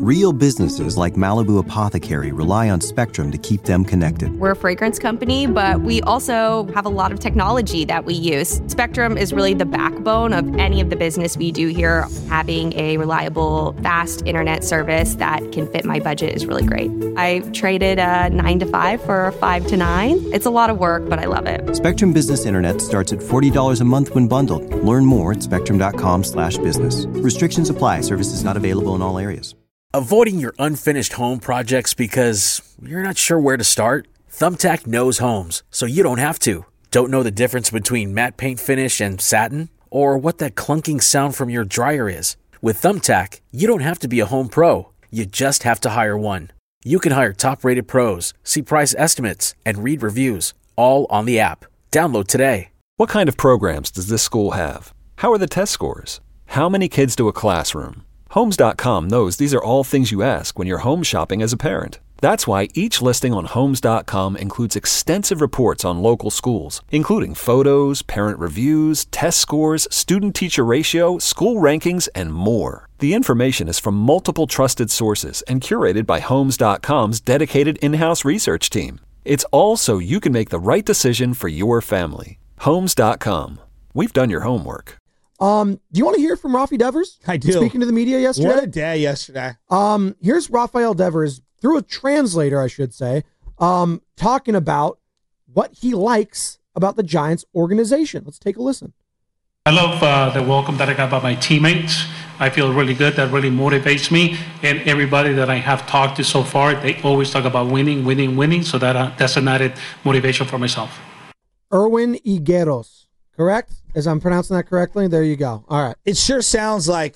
Real businesses like Malibu Apothecary rely on Spectrum to keep them connected. We're a fragrance company, but we also have a lot of technology that we use. Spectrum is really the backbone of any of the business we do here. Having a reliable, fast internet service that can fit my budget is really great. I traded a 9 to 5 for a 5 to 9. It's a lot of work, but I love it. Spectrum Business Internet starts at $40 a month when bundled. Learn more at spectrum.com/business. Restrictions apply. Services not available in all areas. Avoiding your unfinished home projects because you're not sure where to start? Thumbtack knows homes, so you don't have to. Don't know the difference between matte paint finish and satin? Or what that clunking sound from your dryer is? With Thumbtack, you don't have to be a home pro. You just have to hire one. You can hire top-rated pros, see price estimates, and read reviews, all on the app. Download today. What kind of programs does this school have? How are the test scores? How many kids to a classroom? Homes.com knows these are all things you ask when you're home shopping as a parent. That's why each listing on Homes.com includes extensive reports on local schools, including photos, parent reviews, test scores, student-teacher ratio, school rankings, and more. The information is from multiple trusted sources and curated by Homes.com's dedicated in-house research team. It's all so you can make the right decision for your family. Homes.com. We've done your homework. Do you want to hear from Rafi Devers? I do. Speaking to the media yesterday? What a day yesterday. Here's Rafael Devers, through a translator, I should say, talking about what he likes about the Giants organization. Let's take a listen. I love the welcome that I got by my teammates. I feel really good. That really motivates me. And everybody that I have talked to so far, they always talk about winning, winning, winning. So that's an added motivation for myself. Erwin Higueros, correct? As I'm pronouncing that correctly? There you go. All right. It sure sounds like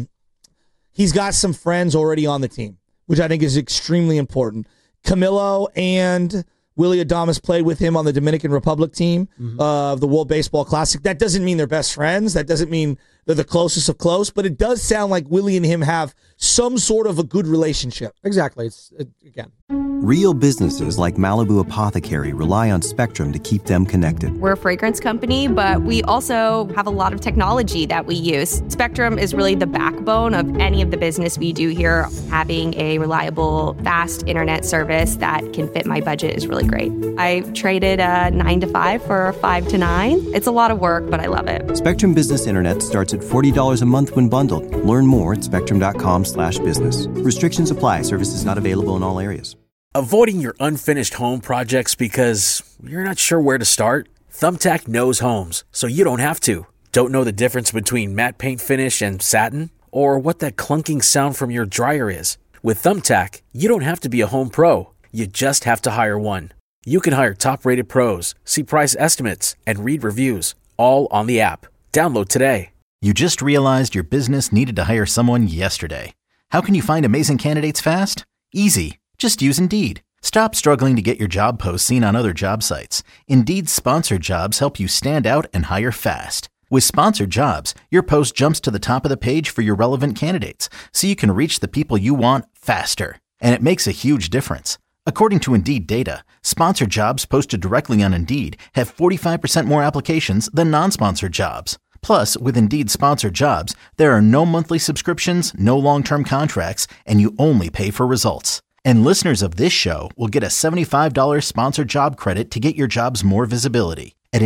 he's got some friends already on the team, which I think is extremely important. Camilo and Willy Adames played with him on the Dominican Republic team of the World Baseball Classic. That doesn't mean they're best friends. That doesn't mean they're the closest of close, but it does sound like Willy and him have some sort of a good relationship. Exactly. Again. Real businesses like Malibu Apothecary rely on Spectrum to keep them connected. We're a fragrance company, but we also have a lot of technology that we use. Spectrum is really the backbone of any of the business we do here. Having a reliable, fast internet service that can fit my budget is really great. I traded a 9 to 5 for a 5 to 9. It's a lot of work, but I love it. Spectrum Business Internet starts at $40 a month when bundled. Learn more at spectrum.com/business. Restrictions apply. Services not available in all areas. Avoiding your unfinished home projects because you're not sure where to start? Thumbtack knows homes, so you don't have to. Don't know the difference between matte paint finish and satin? Or what that clunking sound from your dryer is? With Thumbtack, you don't have to be a home pro. You just have to hire one. You can hire top-rated pros, see price estimates, and read reviews, all on the app. Download today. You just realized your business needed to hire someone yesterday. How can you find amazing candidates fast? Easy. Just use Indeed. Stop struggling to get your job posts seen on other job sites. Indeed's sponsored jobs help you stand out and hire fast. With sponsored jobs, your post jumps to the top of the page for your relevant candidates, so you can reach the people you want faster. And it makes a huge difference. According to Indeed data, sponsored jobs posted directly on Indeed have 45% more applications than non-sponsored jobs. Plus, with Indeed sponsored jobs, there are no monthly subscriptions, no long-term contracts, and you only pay for results. And listeners of this show will get a $75 sponsored job credit to get your jobs more visibility at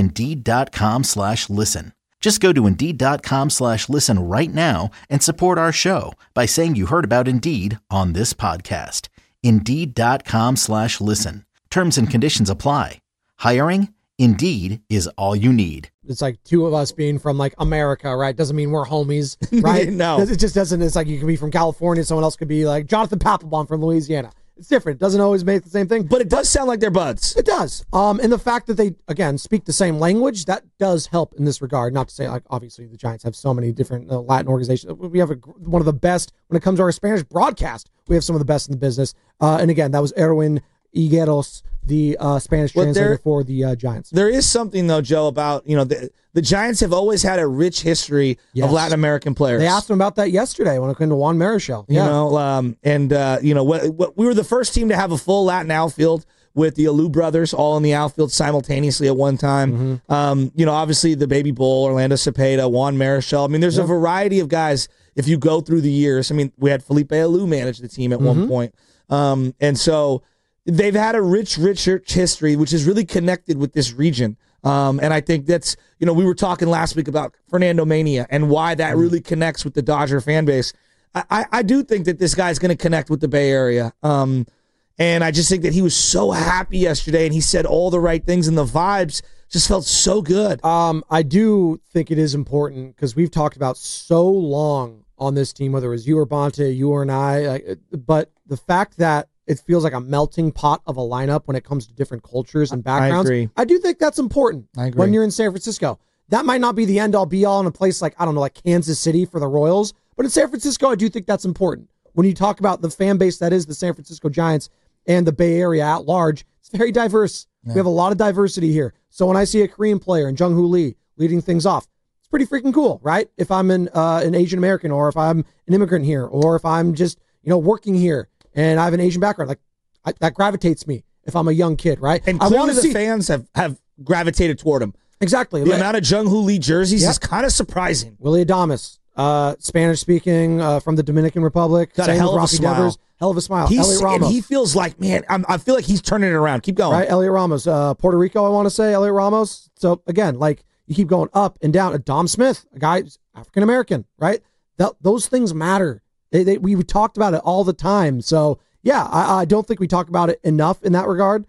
Indeed.com/listen. Just go to Indeed.com/listen right now and support our show by saying you heard about Indeed on this podcast. Indeed.com/listen. Terms and conditions apply. Hiring? Indeed is all you need. It's like two of us being from like America, right? Doesn't mean we're homies, right? No. It just doesn't. It's like you can be from California. Someone else could be like Jonathan Papelbon from Louisiana. It's different. It doesn't always make the same thing. But it does sound like they're buds. It does. And the fact that they, again, speak the same language, that does help in this regard. Not to say, like, obviously the Giants have so many different Latin organizations. We have one of the best when it comes to our Spanish broadcast. We have some of the best in the business. And again, that was Erwin Higueros, the Spanish translator for the Giants. There is something, though, Joe, about, the Giants have always had a rich history of Latin American players. They asked him about that yesterday when it came to Juan Marichal. We were the first team to have a full Latin outfield with the Alou brothers all in the outfield simultaneously at one time. Obviously the Baby Bull, Orlando Cepeda, Juan Marichal. I mean, there's a variety of guys if you go through the years. I mean, we had Felipe Alou manage the team at one point. And so they've had a rich history, which is really connected with this region. And I think that's, we were talking last week about Fernando Mania and why that really connects with the Dodger fan base. I do think that this guy's going to connect with the Bay Area. And I just think that he was so happy yesterday, and he said all the right things, and the vibes just felt so good. I do think it is important because we've talked about so long on this team, whether it was you or Bonte, you or I, but the fact that it feels like a melting pot of a lineup when it comes to different cultures and backgrounds. I agree. I do think that's important when you're in San Francisco. That might not be the end-all, be-all in a place like, I don't know, like Kansas City for the Royals, but in San Francisco, I do think that's important. When you talk about the fan base that is the San Francisco Giants and the Bay Area at large, it's very diverse. Yeah. We have a lot of diversity here. So when I see a Korean player and Jung-Hoo Lee leading things off, it's pretty freaking cool, right? If I'm an Asian American, or if I'm an immigrant here, or if I'm just working here and I have an Asian background, that gravitates me if I'm a young kid, right? And clearly the fans have gravitated toward him. Exactly. The amount of Jung-Hoo Lee jerseys is kind of surprising. Willie Adames, Spanish speaking, from the Dominican Republic. Got a hell of a smile. Devers, hell of a smile. Elliot Ramos. And he feels like, man, I feel like he's turning it around. Keep going. Right, Elliot Ramos. Puerto Rico, I want to say, Elliot Ramos. So, again, you keep going up and down. Dom Smith, a guy who's African-American, right? Those things matter. We talked about it all the time. So, yeah, I don't think we talk about it enough in that regard.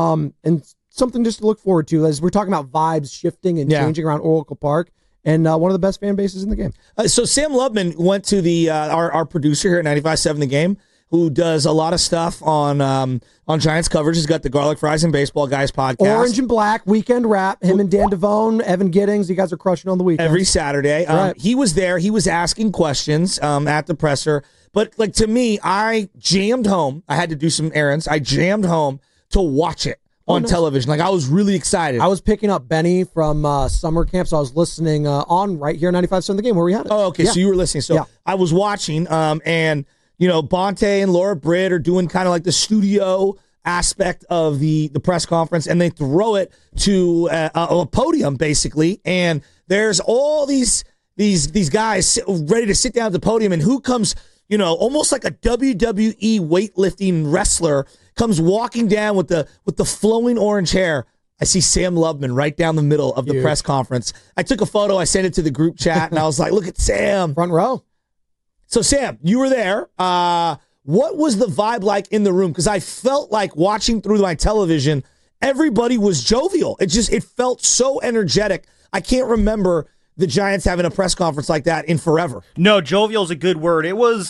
And something just to look forward to as we're talking about vibes shifting and changing around Oracle Park. And one of the best fan bases in the game. So Sam Lubman went to the our producer here at 95.7 The Game, who does a lot of stuff on Giants coverage. He's got the Garlic Fries and Baseball Guys podcast. Orange and Black, Weekend Wrap. Him and Dan Devone, Evan Giddings. You guys are crushing on the weekend. Every Saturday. Right. He was there. He was asking questions at the presser. But, to me, I jammed home. I had to do some errands. I jammed home to watch it on television. I was really excited. I was picking up Benny from summer camp, so I was listening on right here, 95.7 The Game, where we had it. Oh, okay. Yeah. So you were listening. So I was watching, and, Bonte and Laura Britt are doing kind of like the studio aspect of the press conference, and they throw it to a podium, basically, and there's all these guys ready to sit down at the podium, and who comes, almost like a WWE weightlifting wrestler comes walking down with the flowing orange hair. I see Sam Lubman right down the middle of the press conference. I took a photo. I sent it to the group chat, and I was like, look at Sam. Front row. So, Sam, you were there. What was the vibe like in the room? Because I felt like watching through my television, everybody was jovial. It felt so energetic. I can't remember the Giants having a press conference like that in forever. No, jovial is a good word.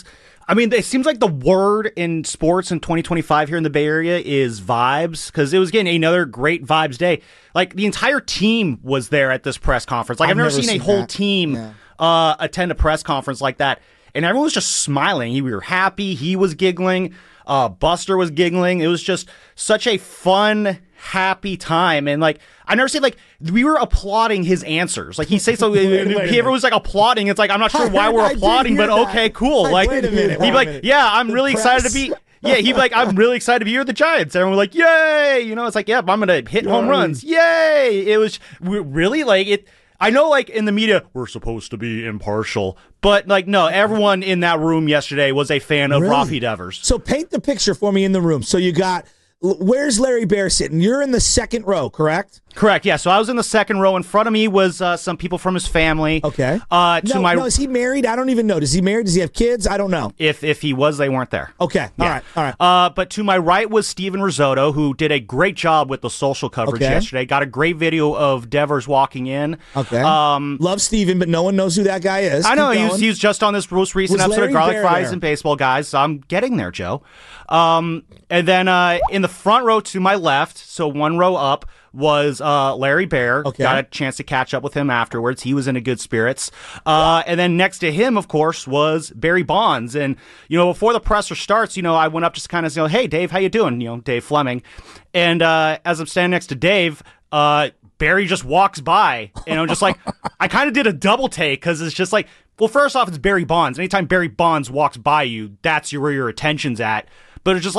It seems like the word in sports in 2025 here in the Bay Area is vibes, because it was getting another great vibes day. The entire team was there at this press conference. I've never seen a whole team attend a press conference like that. And everyone was just smiling. We were happy. He was giggling. Buster was giggling. It was just such a fun, happy time. And I never say we were applauding his answers. He says so. Everyone was applauding. It's I'm not sure why we're applauding, but okay, cool. Wait a minute. He'd be yeah, I'm really excited to be. Yeah, he'd be I'm really excited to be here with the Giants. Everyone was yay! It's yeah, I'm gonna hit home runs. Yay! It was really it. I know, in the media, we're supposed to be impartial, but, no, everyone in that room yesterday was a fan of Rafi Devers. So paint the picture for me in the room. So you got, where's Larry Baer sitting? You're in the second row, correct? Correct, yeah. So I was in the second row. In front of me was some people from his family. Okay. Is he married? I don't even know. Is he married? Does he have kids? I don't know. If he was, they weren't there. Okay. Yeah. All right. But to my right was Steven Risotto, who did a great job with the social coverage yesterday. Got a great video of Devers walking in. Okay. Love Steven, but no one knows who that guy is. I know. He was just on this most recent episode of Garlic Fries and Baseball Guys, so I'm getting there, Joe. And then in the front row to my left, so one row up, was Larry Baer. Okay. Got a chance to catch up with him afterwards. He was in a good spirits. And then next to him, of course, was Barry Bonds. And, before the presser starts, I went up just kind of, hey, Dave, how you doing? Dave Fleming. And as I'm standing next to Dave, Barry just walks by. And I'm just I kind of did a double take, because it's just well, first off, it's Barry Bonds. Anytime Barry Bonds walks by you, that's where your attention's at. But it's just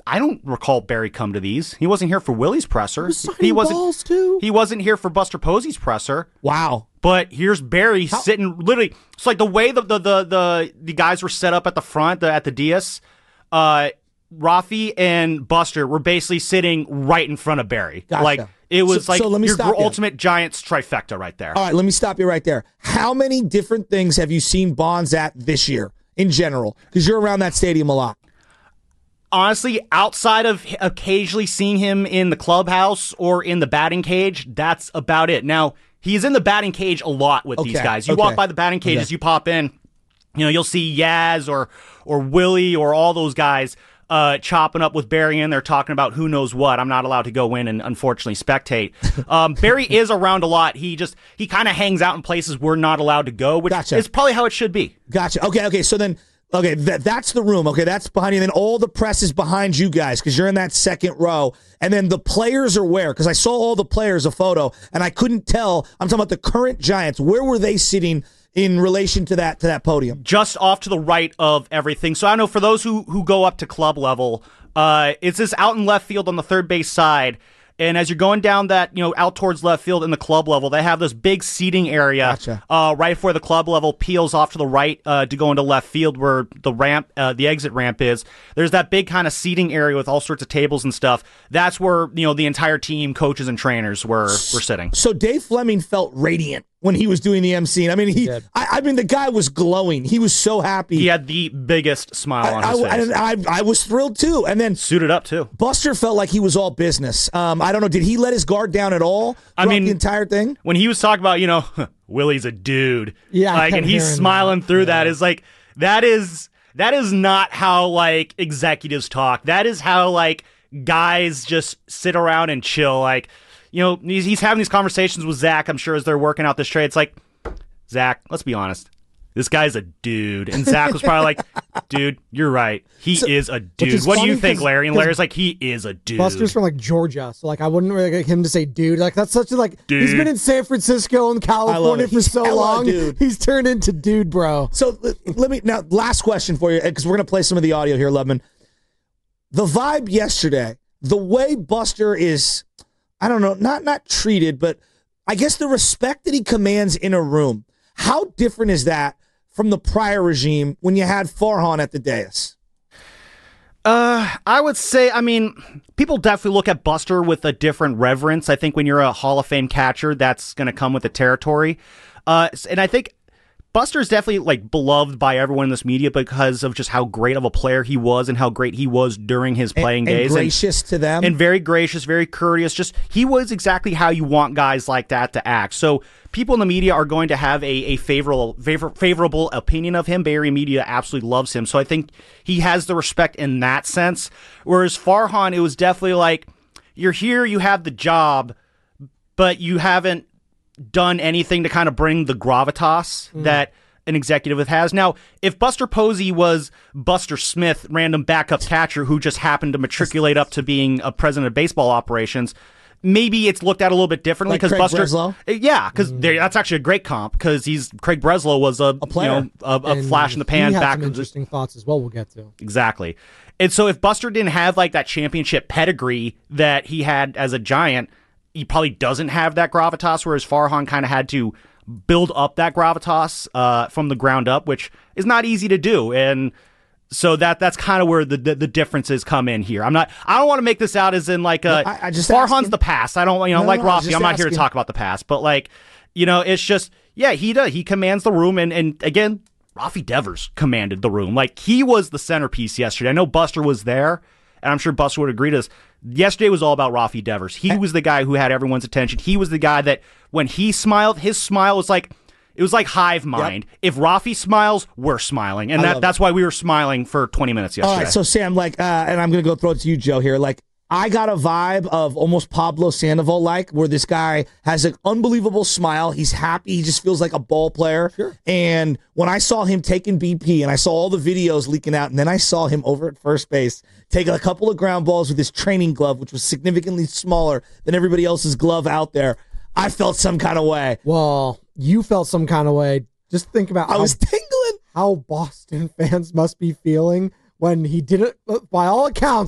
I don't recall Barry come to these. He wasn't here for Willie's presser. He wasn't. Balls too. He wasn't here for Buster Posey's presser. Wow. But here's Barry sitting literally. It's like the way the guys were set up at the front at the dais. Rafi and Buster were basically sitting right in front of Barry. Gotcha. Like it was so let me your stop you. ultimate Giants trifecta right there. All right, let me stop you right there. How many different things have you seen Bonds at this year in general? Because you're around that stadium a lot. Honestly, outside of occasionally seeing him in the clubhouse or in the batting cage, that's about it. Now, he's in the batting cage a lot with these guys. You walk by the batting cages, you pop in, you'll see Yaz or Willie or all those guys chopping up with Barry in there talking about who knows what. I'm not allowed to go in and unfortunately spectate. Barry is around a lot. He kind of hangs out in places we're not allowed to go, which is probably how it should be. Gotcha. Okay. So then, that's the room. Okay, that's behind you. And then all the press is behind you guys because you're in that second row. And then the players are where? Because I saw all the players, a photo, and I couldn't tell. I'm talking about the current Giants. Where were they sitting in relation to that podium? Just off to the right of everything. So I know for those who go up to club level, it's this out in left field on the third base side. And as you're going down that, out towards left field in the club level, they have this big seating area right before the club level peels off to the right to go into left field where the ramp, the exit ramp is. There's that big kind of seating area with all sorts of tables and stuff. That's where, the entire team, coaches and trainers were sitting. So Dave Fleming felt radiant when he was doing the emceeing. I mean, the guy was glowing. He was so happy. He had the biggest smile on his face. I was thrilled too. And then suited up too. Buster felt like he was all business. I don't know. Did he let his guard down at all? The entire thing. When he was talking about, Willie's a dude. Yeah. And he's smiling through that. Is like that is not how executives talk. That is how guys just sit around and chill. He's having these conversations with Zach, I'm sure, as they're working out this trade. It's like, Zach, let's be honest. This guy's a dude. And Zach was probably like, dude, you're right. He is a dude. What do you think, Larry? And Larry's like, he is a dude. Buster's from Georgia, so I wouldn't really like him to say dude. That's such a dude. He's been in San Francisco and California for so long. Dude. He's turned into dude, bro. So now last question for you, because we're gonna play some of the audio here, Lubman. The vibe yesterday, the way Buster is, I don't know, not treated, but I guess the respect that he commands in a room. How different is that from the prior regime when you had Farhan at the dais? I would say, people definitely look at Buster with a different reverence. I think when you're a Hall of Fame catcher, that's going to come with the territory. And I think Buster's definitely beloved by everyone in this media because of just how great of a player he was and how great he was during his playing days. And gracious to them. And very gracious, very courteous. Just he was exactly how you want guys like that to act. So people in the media are going to have a favorable opinion of him. Bay Area media absolutely loves him. So I think he has the respect in that sense. Whereas Farhan, it was definitely you're here, you have the job, but you haven't done anything to kind of bring the gravitas that an executive has. Now, if Buster Posey was Buster Smith, random backup catcher who just happened to matriculate up to being a president of baseball operations, maybe it's looked at a little bit differently because Buster. Breslow? Yeah, because that's actually a great comp because Craig Breslow was a player, a flash in the pan. He had some interesting thoughts as well. We'll get to exactly. And so if Buster didn't have that championship pedigree that he had as a Giant, he probably doesn't have that gravitas, whereas Farhan kind of had to build up that gravitas from the ground up, which is not easy to do. And so that's kind of where the differences come in here. I don't want to make this out as in Farhan's the past. I don't Rafi. I'm not here to talk about the past, but it's just, yeah, he does. He commands the room. And again, Rafi Devers commanded the room. He was the centerpiece yesterday. I know Buster was there, and I'm sure Buster would agree to this. Yesterday was all about Rafi Devers. He was the guy who had everyone's attention. He was the guy that when he smiled, his smile was it was like hive mind. Yep. If Rafi smiles, we're smiling. And that's why we were smiling for 20 minutes yesterday. All right, so Sam, and I'm going to go throw it to you, Joe, here. I got a vibe of almost Pablo Sandoval, where this guy has an unbelievable smile. He's happy. He just feels like a ball player. Sure. And when I saw him taking BP and I saw all the videos leaking out, and then I saw him over at first base take a couple of ground balls with his training glove, which was significantly smaller than everybody else's glove out there, I felt some kind of way. Well, you felt some kind of way. Just think about I was tingling. How Boston fans must be feeling when he did it. By all accounts,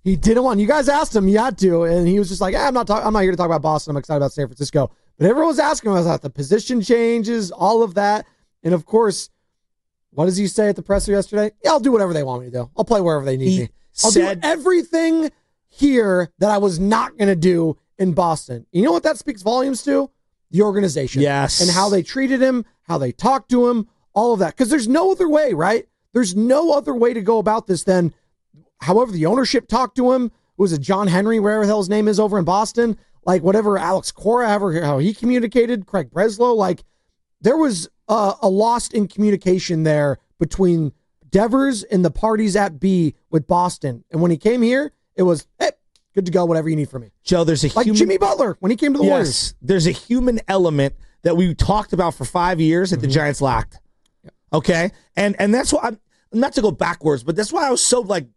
He didn't want. You guys asked him. You had to, and he was just like, I'm not here to talk about Boston. I'm excited about San Francisco. But everyone was asking him about the position changes, all of that, and of course, what does he say at the presser yesterday? Yeah, I'll do whatever they want me to do. I'll play wherever they need me. I'll do everything here that I was not going to do in Boston. You know what that speaks volumes to? The organization. Yes. And how they treated him, how they talked to him, all of that. Because there's no other way, right? There's no other way to go about this than however the ownership talked to him. Was it John Henry, wherever the hell his name is over in Boston? Like whatever Alex Cora, how he communicated, Craig Breslow. Like there was a lost in communication there between Devers and the parties at B with Boston. And when he came here, it was, hey, good to go, whatever you need from me. Joe, there's a like Jimmy Butler when he came to the Warriors. There's a human element that we talked about for 5 years that the Giants lacked. Okay? And that's why, not to go backwards, but that's why I was so like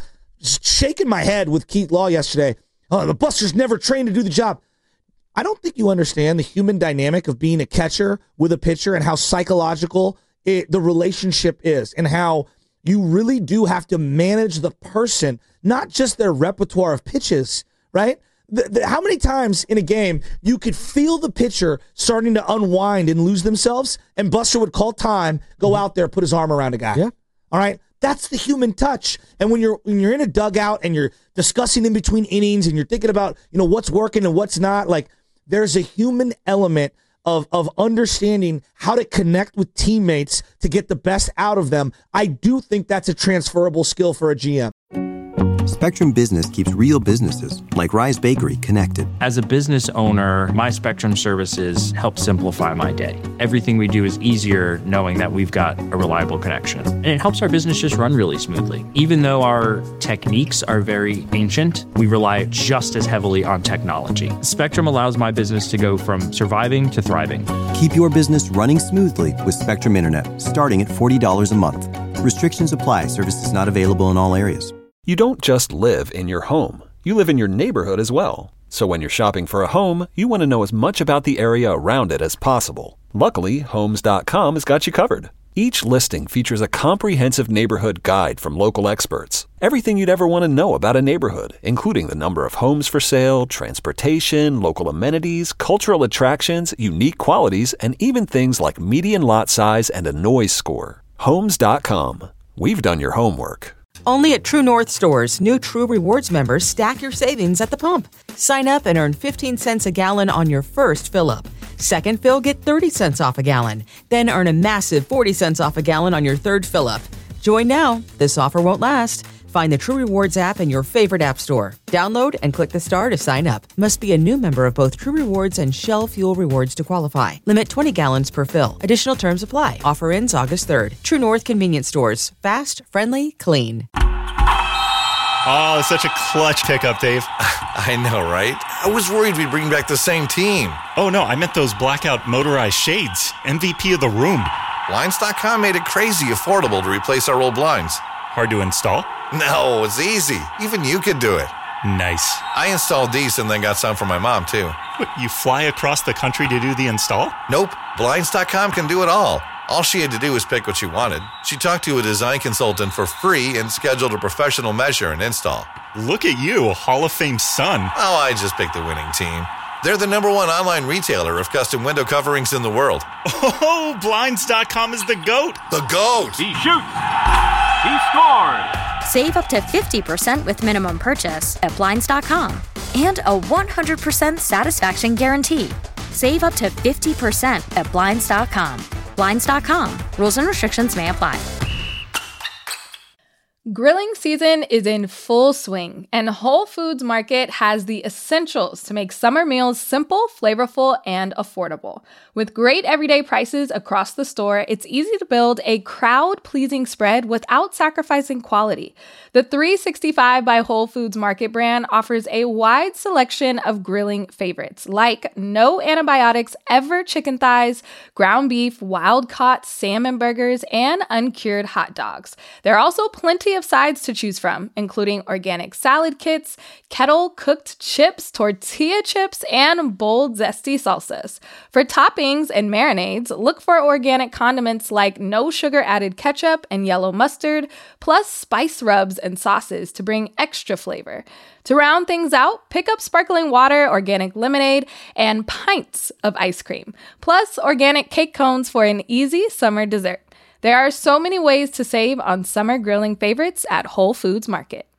shaking my head with Keith Law yesterday. Oh, the Buster's never trained to do the job. I don't think you understand the human dynamic of being a catcher with a pitcher and how psychological the relationship is and how you really do have to manage the person, not just their repertoire of pitches, right? How many times in a game you could feel the pitcher starting to unwind and lose themselves, and Buster would call time, go out there, put his arm around a guy. Yeah. All right? That's the human touch. And when you're in a dugout and you're discussing in between innings and you're thinking about, what's working and what's not, like there's a human element of understanding how to connect with teammates to get the best out of them. I do think that's a transferable skill for a GM. Spectrum Business keeps real businesses, like Rise Bakery, connected. As a business owner, my Spectrum services help simplify my day. Everything we do is easier knowing that we've got a reliable connection. And it helps our business just run really smoothly. Even though our techniques are very ancient, we rely just as heavily on technology. Spectrum allows my business to go from surviving to thriving. Keep your business running smoothly with Spectrum Internet, starting at $40 a month. Restrictions apply. Services not available in all areas. You don't just live in your home. You live in your neighborhood as well. So when you're shopping for a home, you want to know as much about the area around it as possible. Luckily, Homes.com has got you covered. Each listing features a comprehensive neighborhood guide from local experts. Everything you'd ever want to know about a neighborhood, including the number of homes for sale, transportation, local amenities, cultural attractions, unique qualities, and even things like median lot size and a noise score. Homes.com. We've done your homework. Only at True North stores, new True Rewards members stack your savings at the pump. Sign up and earn 15 cents a gallon on your first fill-up. Second fill, get 30 cents off a gallon. Then earn a massive 40 cents off a gallon on your third fill-up. Join now. This offer won't last. Find the True Rewards app in your favorite app store. Download and click the star to sign up. Must be a new member of both True Rewards and Shell Fuel Rewards to qualify. Limit 20 gallons per fill. Additional terms apply. Offer ends August 3rd. True North Convenience Stores. Fast, friendly, clean. Oh, such a clutch pickup, Dave. I know, right? I was worried we'd bring back the same team. Oh, no, I meant those blackout motorized shades. MVP of the room. Blinds.com made it crazy affordable to replace our old blinds. Hard to install? No, it's easy. Even you could do it. Nice. I installed these and then got some for my mom, too. What, you fly across the country to do the install? Nope. Blinds.com can do it all. All she had to do was pick what she wanted. She talked to a design consultant for free and scheduled a professional measure and install. Look at you, a Hall of Fame son. Oh, I just picked the winning team. They're the #1 online retailer of custom window coverings in the world. Oh, Blinds.com is the GOAT. The GOAT. He shoots. He scores. Save up to 50% with minimum purchase at Blinds.com. And a 100% satisfaction guarantee. Save up to 50% at Blinds.com. Blinds.com. Rules and restrictions may apply. Grilling season is in full swing, and Whole Foods Market has the essentials to make summer meals simple, flavorful, and affordable. With great everyday prices across the store, it's easy to build a crowd-pleasing spread without sacrificing quality. The 365 by Whole Foods Market brand offers a wide selection of grilling favorites, like no antibiotics ever chicken thighs, ground beef, wild-caught salmon burgers, and uncured hot dogs. There are also plenty of sides to choose from, including organic salad kits, kettle-cooked chips, tortilla chips, and bold, zesty salsas. For toppings and marinades, look for organic condiments like no sugar-added ketchup and yellow mustard, plus spice rubs and sauces to bring extra flavor. To round things out, pick up sparkling water, organic lemonade, and pints of ice cream, plus organic cake cones for an easy summer dessert. There are so many ways to save on summer grilling favorites at Whole Foods Market.